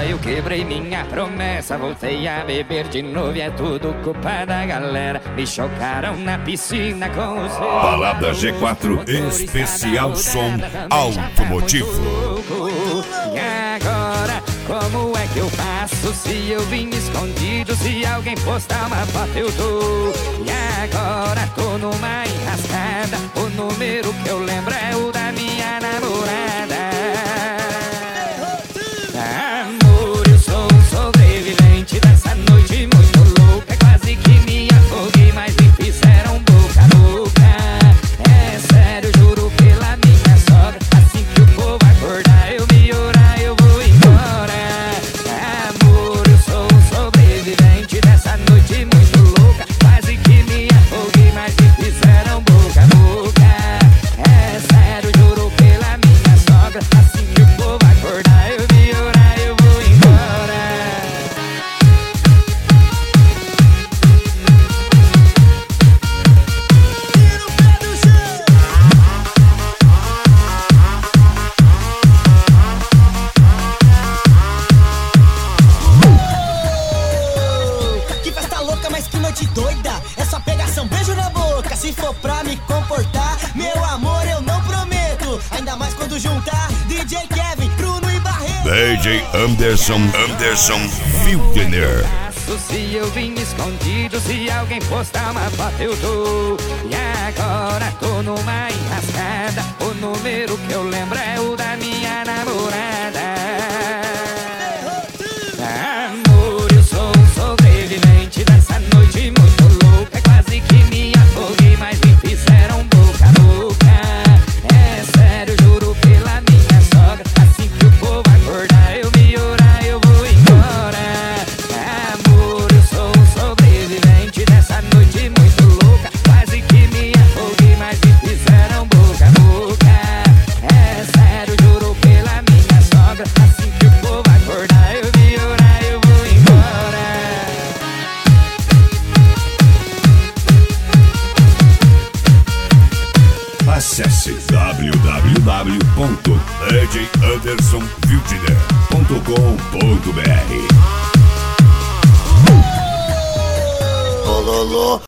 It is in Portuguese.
eu quebrei minha promessa. Voltei a beber de novo e é tudo culpa da galera. Me chocaram na piscina com o seu Balada G4 especial som automotivo. E agora, como é que eu faço se eu vim escondido? Se alguém postar uma foto eu tô. E agora tô numa enrascada. O número que eu lembro é o da minha namorada. Amor, eu sou um sobrevivente dessa noite muito louca. Quase que me afoguei, mas me fizeram boca a boca. É sério, juro pela minha sogra. Assim que o povo acordar, eu me orar, eu vou embora. Amor, eu sou um sobrevivente dessa noite muito louca. Quase que me afoguei, mas me fizeram boca a boca. É sério, juro pela minha sogra. Assim que o povo acordar, eu me orar, eu vou embora. Tira o pé do chão. Que festa louca, mas que noite doida. É só pegação, beijo na boca. Se for pra me comportar, meu amor, eu não prometo. Ainda mais quando juntar DJ Kevin, Bruno e Barreto. DJ Anderson Wildner. Se eu vim escondido, se alguém postar uma foto eu tô. E agora tô numa enrascada. O número que eu lembro é o da minha namorada. Amor, eu sou um sobrevivente dessa noite muito louca. Quase que me afoguei, mas me fizeram boca a boca. É sério, juro pela minha sogra. Assim que o povo acordar, eu me orar, eu vou embora. Amor, eu sou um sobrevivente dessa noite muito louca. Quase que me afoguei, mas me fizeram boca a boca. É sério, juro pela minha sogra. Assim que o povo acordar, eu me orar, eu vou embora. Acesse www.djandersonwildner.com.br.